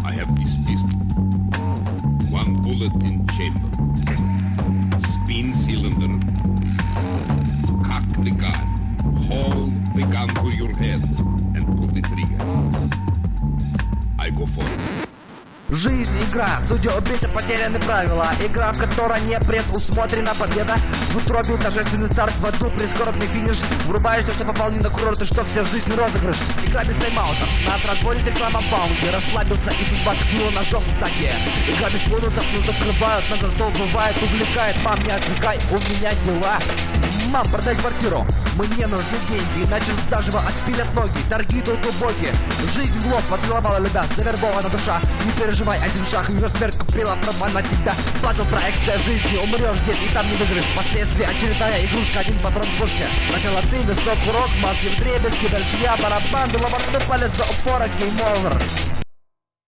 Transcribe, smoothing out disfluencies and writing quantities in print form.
I have this pistol. One bullet in chamber. Spin cylinder. Cock the gun. Hold the gun to your head and pull the trigger. I go forward. Жизнь — игра, судья убиты, потеряны правила. Игра, в которой не предусмотрена победа. В утробе торжественный старт, в аду прискорбный финиш. Врубаешь то, что попал не на курорт, и что вся жизнь розыгрыш. Игра без тайм-аутов, нас разводит реклама баунти. Расслабился и судьба ткнула ножом в саке. Игра без бонусов, но закрывают, нас за стол бывает, увлекает. Мам, не отвлекай, у меня дела. Мам, продай квартиру, мне нужны деньги, иначе заживо отпилят ноги. Торги только боги. Жизнь в лоб поцеловала, любя, завербована душа. Не переживай, один шаг, ее смерть купила права на тебя. Батл проекция жизни, умрешь здесь и там не выживешь. Последствия очередная игрушка, один патрон в пушке. Сначала ты, высок урок, маски в дребезги, дальше я, барабан, было во рту, палец до упора, гейм овер.